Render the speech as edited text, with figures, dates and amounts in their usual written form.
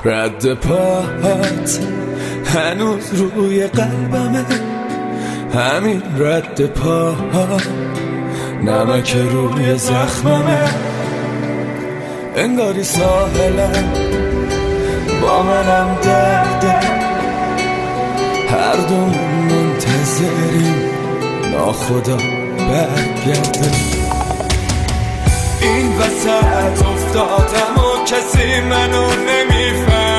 رد پاهات هنوز روی قلبمه، همین رد پاها نمک روی زخممه. انگاری ساحلم با منم درده، هر دومون منتظریم ناخدا برگرده. این وسط افتادم و کسی منو نمیفهم،